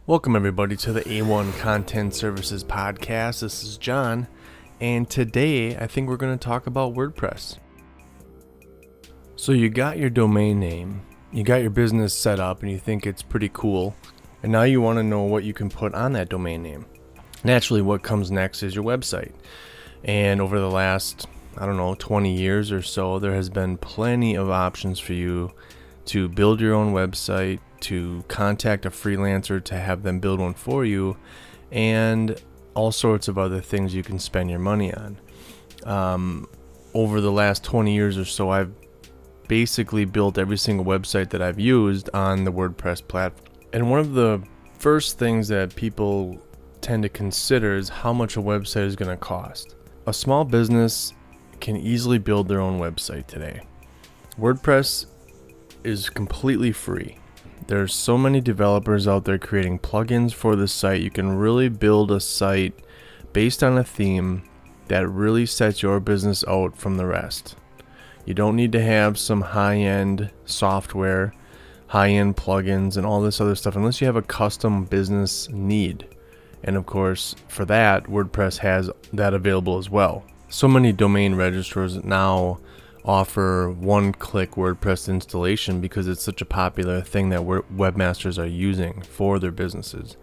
Welcome everybody to the A1 Content Services Podcast. This is John, and today I think we're going to talk about WordPress. So you got your domain name, you got your business set up, and you think it's pretty cool, and now you want to know what you can put on that domain name. Naturally, what comes next is your website. And over the last, 20 years or so, there has been plenty of options for you to build your own website, to contact a freelancer to have them build one for you, and all sorts of other things you can spend your money on. Over the last 20 years or so, I've basically built every single website that I've used on the WordPress platform. And one of the first things that people tend to consider is how much a website is going to cost. A small business can easily build their own website today. WordPress is completely free. There's so many developers out there creating plugins for the site. You can really build a site based on a theme that really sets your business out from the rest. You don't need to have some high-end software, high-end plugins, and all this other stuff unless you have a custom business need. And of course, for that, WordPress has that available as well. So many domain registrars now offer one-click WordPress installation because it's such a popular thing that webmasters are using for their businesses.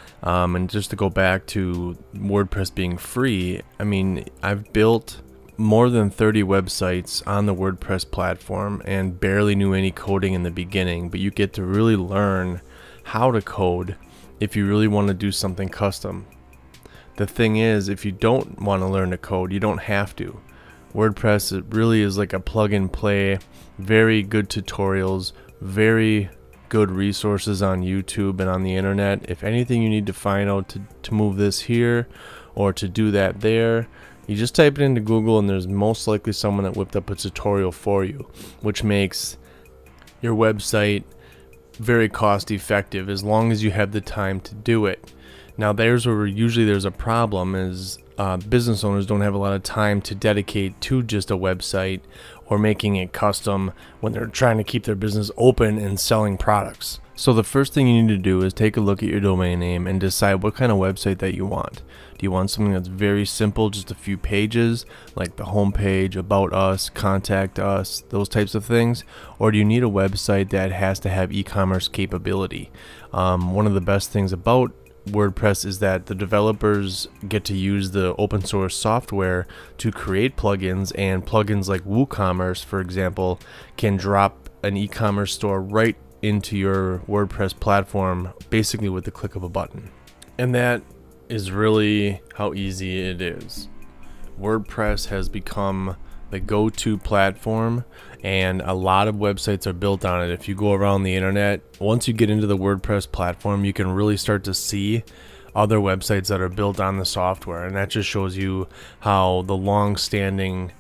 And just to go back to WordPress being free, I've built more than 30 websites on the WordPress platform and barely knew any coding in the beginning, but you get to really learn how to code if you really want to do something custom. The thing is, if you don't want to learn to code, you don't have to. WordPress, it really is like a plug and play, very good tutorials, very good resources on YouTube and on the internet. If anything you need to find out to move this here or to do that there, you just type it into Google and there's most likely someone that whipped up a tutorial for you, which makes your website very cost effective as long as you have the time to do it. Now there's where usually there's a problem is business owners don't have a lot of time to dedicate to just a website or making it custom when they're trying to keep their business open and selling products. So the first thing you need to do is take a look at your domain name and decide what kind of website that you want. Do you want something that's very simple, just a few pages, like the home page, about us, contact us, those types of things? Or do you need a website that has to have e-commerce capability? One of the best things about WordPress is that the developers get to use the open source software to create plugins, and plugins like WooCommerce, for example, can drop an e-commerce store right into your WordPress platform basically with the click of a button. And that is really how easy it is. WordPress has become the go-to platform, and a lot of websites are built on it. If you go around the internet, once you get into the WordPress platform, you can really start to see other websites that are built on the software, and that just shows you how the long-standing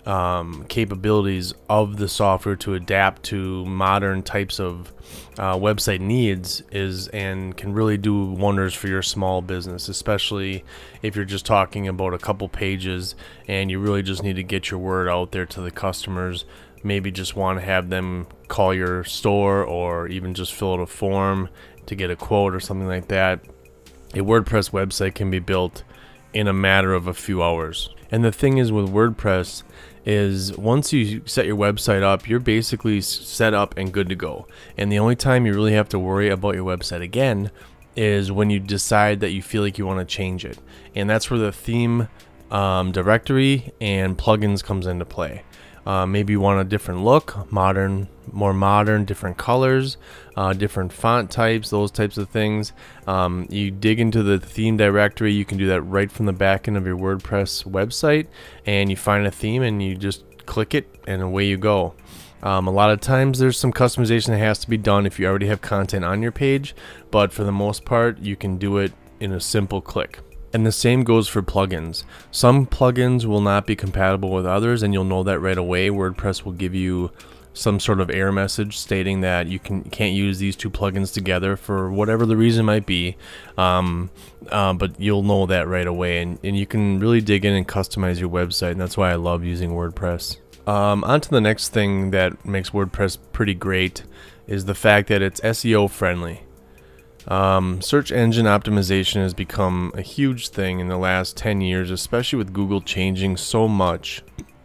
capabilities of the software to adapt to modern types of website needs is and can really do wonders for your small business, especially if you're just talking about a couple pages and you really just need to get your word out there to the customers. Maybe just want to have them call your store or even just fill out a form to get a quote or something like that. A WordPress website can be built in a matter of a few hours. And the thing is with WordPress is once you set your website up, you're basically set up and good to go. And the only time you really have to worry about your website again is when you decide that you feel like you want to change it. And that's where the theme directory and plugins comes into play. Maybe you want a different look, more modern, different colors, different font types, those types of things. You dig into the theme directory. You can do that right from the back end of your WordPress website, and you find a theme and you just click it and away you go. A lot of times there's some customization that has to be done if you already have content on your page, but for the most part you can do it in a simple click. And the same goes for plugins. Some plugins will not be compatible with others, and you'll know that right away. WordPress will give you some sort of error message stating that you can't use these two plugins together for whatever the reason might be. But you'll know that right away, and you can really dig in and customize your website, and that's why I love using WordPress. On to the next thing that makes WordPress pretty great is the fact that it's SEO friendly. Search engine optimization has become a huge thing in the last 10 years, especially with Google changing so much.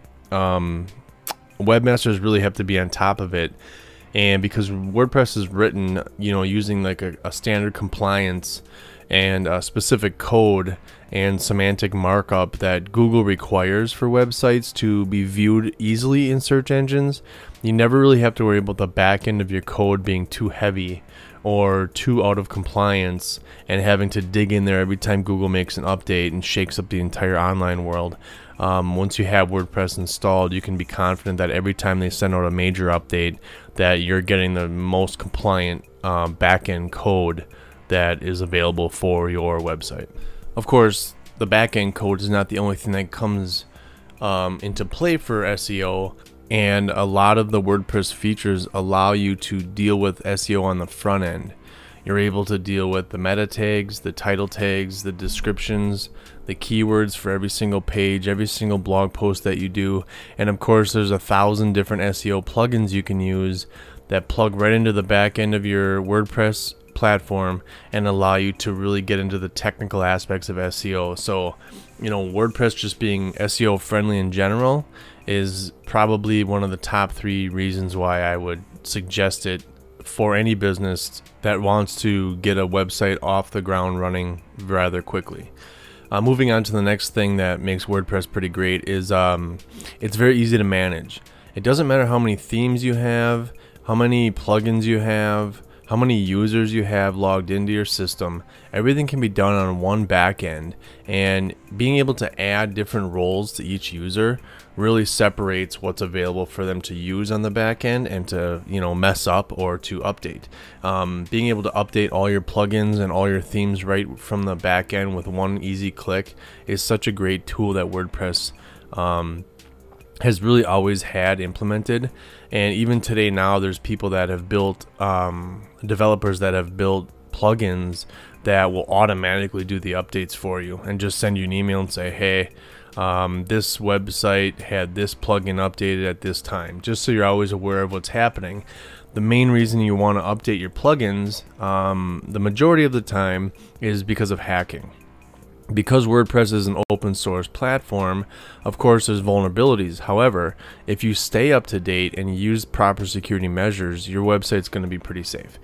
Webmasters really have to be on top of it. And because WordPress is written, using like a standard compliance and a specific code and semantic markup that Google requires for websites to be viewed easily in search engines, you never really have to worry about the back end of your code being too heavy or too out of compliance and having to dig in there every time Google makes an update and shakes up the entire online world. Once you have WordPress installed, you can be confident that every time they send out a major update that you're getting the most compliant back-end code that is available for your website. Of course, the back-end code is not the only thing that comes into play for SEO, and a lot of the WordPress features allow you to deal with SEO on the front end. You're able to deal with the meta tags, the title tags, the descriptions, the keywords for every single page, every single blog post that you do. And of course, there's 1,000 different SEO plugins you can use that plug right into the back end of your WordPress platform and allow you to really get into the technical aspects of SEO. So, WordPress just being SEO friendly in general is probably one of the top 3 reasons why I would suggest it for any business that wants to get a website off the ground running rather quickly. Moving on to the next thing that makes WordPress pretty great is it's very easy to manage. It doesn't matter how many themes you have, how many plugins you have, how many users you have logged into your system. Everything can be done on one back end, and being able to add different roles to each user really separates what's available for them to use on the back end and to mess up or to update. Being able to update all your plugins and all your themes right from the back end with one easy click is such a great tool that WordPress has really always had implemented. And even today now, there's people that have built developers that have built plugins that will automatically do the updates for you and just send you an email and say, hey, this website had this plugin updated at this time, just so you're always aware of what's happening. The main reason you want to update your plugins, the majority of the time, is because of hacking. Because WordPress is an open source platform, of course there's vulnerabilities. However, if you stay up to date and use proper security measures, your website's going to be pretty safe.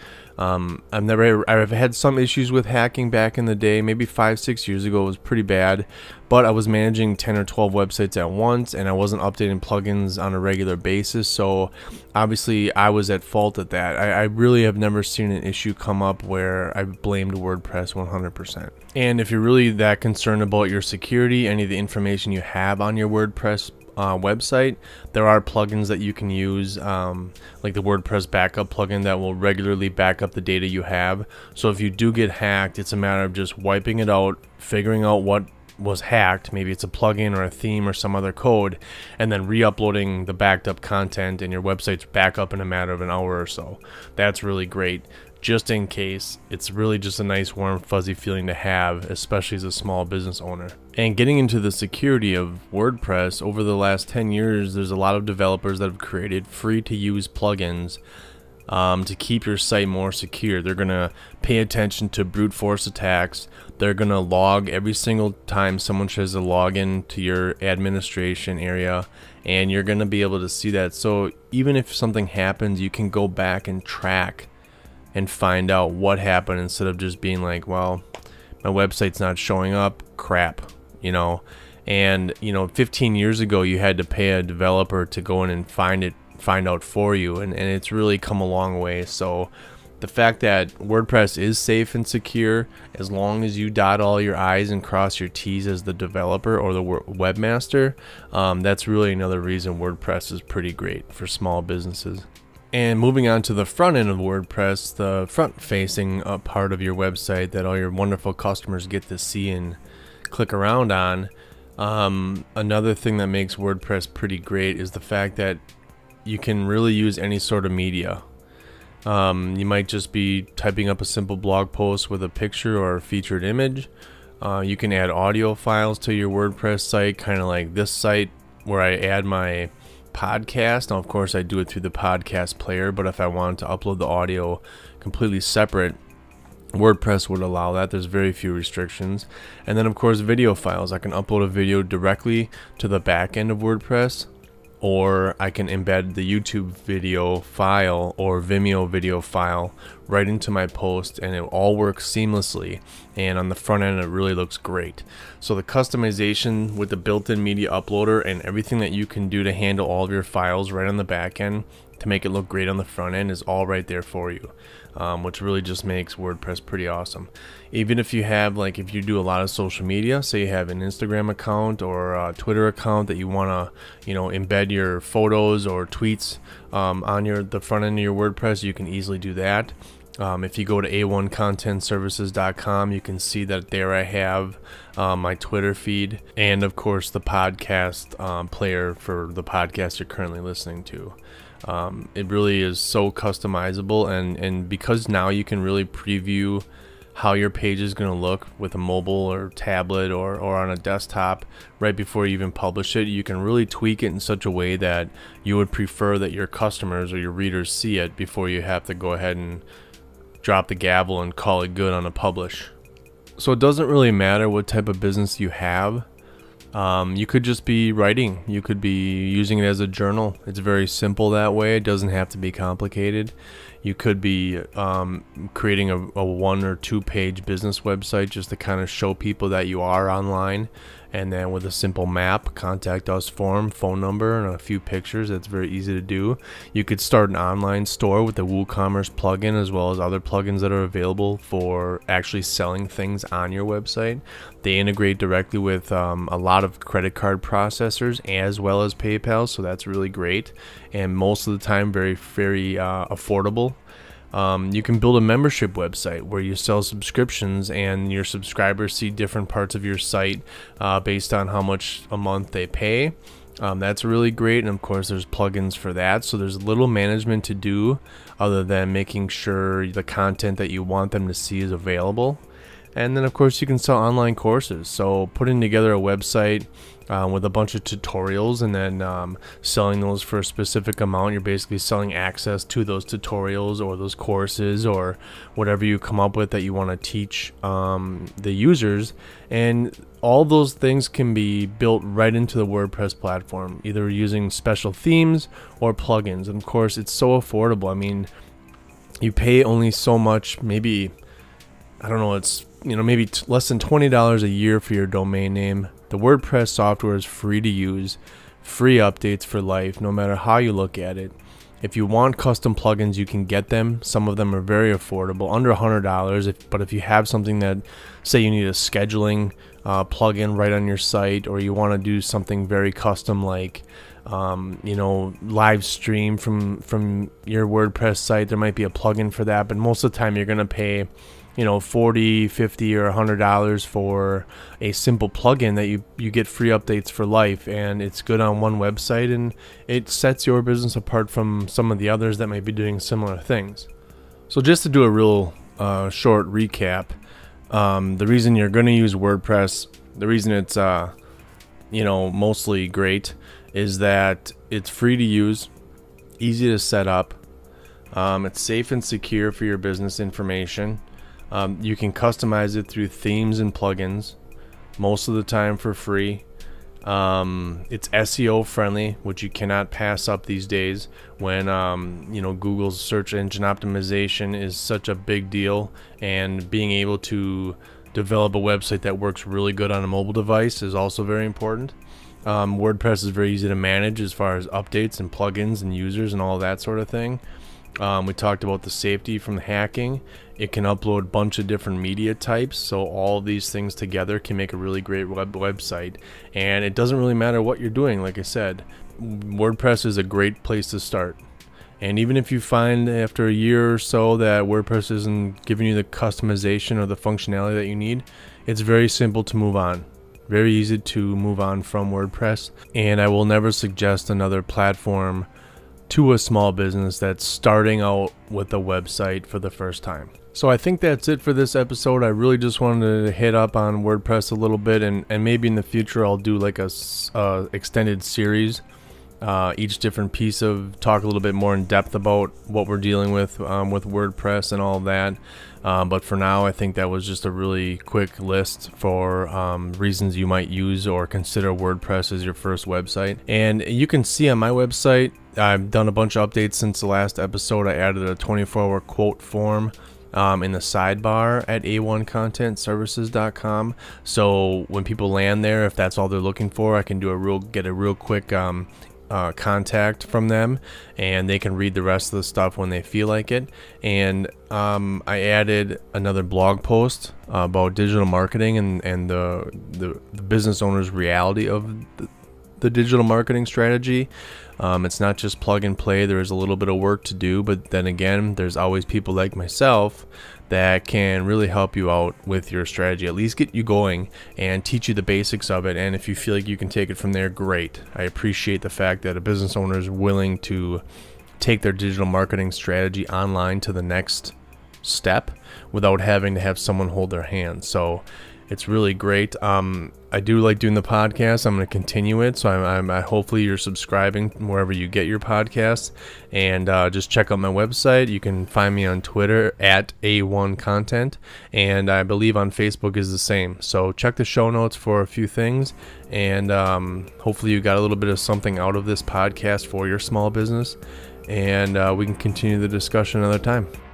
I've had some issues with hacking back in the day, maybe 5-6 years ago. It was pretty bad, but I was managing 10 or 12 websites at once and I wasn't updating plugins on a regular basis, so obviously I was at fault at that. I really have never seen an issue come up where I blamed WordPress 100%. And if you're really that concerned about your security, any of the information you have on your WordPress website, there are plugins that you can use, like the WordPress backup plugin that will regularly back up the data you have. So if you do get hacked, it's a matter of just wiping it out, figuring out what was hacked, maybe it's a plugin or a theme or some other code, and then re-uploading the backed up content, and your website's back up in a matter of an hour or so. That's really great. Just in case, it's really just a nice warm fuzzy feeling to have, especially as a small business owner. And getting into the security of WordPress, over the last 10 years, there's a lot of developers that have created free to use plugins to keep your site more secure. They're going to pay attention to brute force attacks. They're going to log every single time someone tries to log in to your administration area, and you're going to be able to see that. So even if something happens, you can go back and track and find out what happened instead of just being like, well, my website's not showing up, crap, And 15 years ago you had to pay a developer to go in and find out for you, and it's really come a long way. So the fact that WordPress is safe and secure, as long as you dot all your I's and cross your T's as the developer or the webmaster, that's really another reason WordPress is pretty great for small businesses. And moving on to the front end of WordPress, the front-facing part of your website that all your wonderful customers get to see and click around on, another thing that makes WordPress pretty great is the fact that you can really use any sort of media. You might just be typing up a simple blog post with a picture or a featured image. You can add audio files to your WordPress site, kind of like this site where I add my podcast. Now, of course, I do it through the podcast player, but if I want to upload the audio completely separate, WordPress would allow that. There's very few restrictions. And then of course video files. I can upload a video directly to the back end of WordPress, or I can embed the YouTube video file or Vimeo video file right into my post, and it all works seamlessly, and on the front end it really looks great. So the customization with the built-in media uploader and everything that you can do to handle all of your files right on the back end to make it look great on the front end is all right there for you, which really just makes WordPress pretty awesome. Even if you have, like, if you do a lot of social media, say you have an Instagram account or a Twitter account that you want to, embed your photos or tweets on the front end of your WordPress, you can easily do that. If you go to a1contentservices.com, you can see that there I have my Twitter feed and of course the podcast player for the podcast you're currently listening to. It really is so customizable, and because now you can really preview how your page is going to look with a mobile or tablet or on a desktop right before you even publish it, you can really tweak it in such a way that you would prefer that your customers or your readers see it before you have to go ahead and drop the gavel and call it good on a publish. So it doesn't really matter what type of business you have. You could just be writing. You could be using it as a journal. It's very simple that way. It doesn't have to be complicated. You could be creating a 1 or 2 page business website just to kind of show people that you are online, and then with a simple map, contact us form, phone number, and a few pictures. That's very easy to do. You could start an online store with the WooCommerce plugin, as well as other plugins that are available for actually selling things on your website. They integrate directly with a lot of credit card processors as well as PayPal, so that's really great, and most of the time very affordable. You can build a membership website where you sell subscriptions and your subscribers see different parts of your site based on how much a month they pay. That's really great, and of course there's plugins for that, so there's little management to do other than making sure the content that you want them to see is available. And then of course you can sell online courses, so putting together a website with a bunch of tutorials and then selling those for a specific amount. You're basically selling access to those tutorials or those courses or whatever you come up with that you want to teach the users, and all those things can be built right into the WordPress platform, either using special themes or plugins. And of course it's so affordable. I mean, you pay only so much, maybe, I don't know, it's maybe less than $20 a year for your domain name. The WordPress software is free to use, free updates for life, no matter how you look at it. If you want custom plugins, you can get them. Some of them are very affordable, under $100. But if you have something that, say you need a scheduling plugin right on your site, or you want to do something very custom like live stream from your WordPress site, there might be a plugin for that. But most of the time you're going to pay $40, $50, or $100 for a simple plugin that you get free updates for life, and it's good on one website, and it sets your business apart from some of the others that might be doing similar things. So just to do a real short recap, the reason you're going to use WordPress, the reason it's mostly great, is that it's free to use, easy to set up, it's safe and secure for your business information. You can customize it through themes and plugins, most of the time for free. It's SEO friendly, which you cannot pass up these days when Google's search engine optimization is such a big deal, and being able to develop a website that works really good on a mobile device is also very important. WordPress is very easy to manage as far as updates and plugins and users and all that sort of thing. We talked about the safety from the hacking. It can upload a bunch of different media types, so all of these things together can make a really great website. And it doesn't really matter what you're doing. Like I said, WordPress is a great place to start. And even if you find after a year or so that WordPress isn't giving you the customization or the functionality that you need, it's very simple to move on. Very easy to move on from WordPress. And I will never suggest another platform to a small business that's starting out with a website for the first time. So I think that's it for this episode. I really just wanted to hit up on WordPress a little bit, and maybe in the future I'll do like a extended series each different piece of talk a little bit more in depth about what we're dealing with WordPress and all of that. But for now, I think that was just a really quick list for reasons you might use or consider WordPress as your first website. And you can see on my website, I've done a bunch of updates since the last episode. I added a 24-hour quote form in the sidebar at a1contentservices.com. So when people land there, if that's all they're looking for, I can get a real quick contact from them, and they can read the rest of the stuff when they feel like it. And I added another blog post about digital marketing and the business owner's reality of the digital marketing strategy. It's not just plug and play. There is a little bit of work to do, but then again, there's always people like myself that can really help you out with your strategy, at least get you going and teach you the basics of it. And if you feel like you can take it from there, great. I appreciate the fact that a business owner is willing to take their digital marketing strategy online to the next step without having to have someone hold their hand. So it's really great. I do like doing the podcast. I'm going to continue it. So I hopefully you're subscribing wherever you get your podcasts, and just check out my website. You can find me on Twitter at A1Content, and I believe on Facebook is the same. So check the show notes for a few things, and hopefully you got a little bit of something out of this podcast for your small business, and we can continue the discussion another time.